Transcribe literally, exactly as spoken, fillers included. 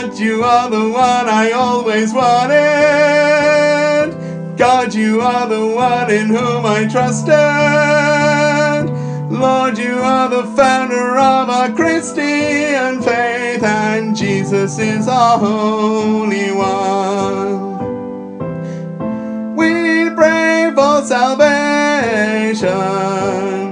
God, you are the one I always wanted. God, you are the one in whom I trusted. Lord, you are the founder of our Christian faith, and Jesus is our Holy One. We pray for salvation.